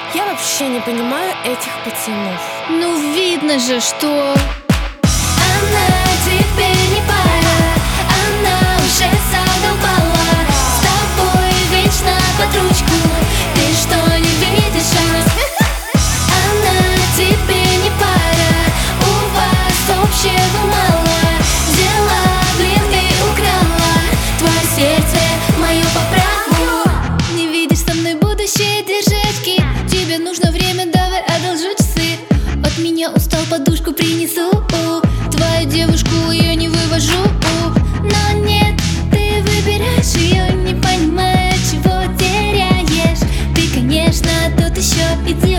Я вообще не понимаю этих пацанов. Ну видно же, что она теперь не пара, она уже задолбала. С тобой вечно под ручку, ты что не видишь? Она теперь не пара, у вас общего мало. Взяла, блин, и украла твое сердце, мое по праву. не видишь со мной будущее, держачки. Тебе нужно время, давай одолжу часы. От меня устал, подушку принесу. Твою девушку я не вывожу. Но нет, ты выбираешь ее, не понимая, чего теряешь. Ты, конечно, тот еще идиот.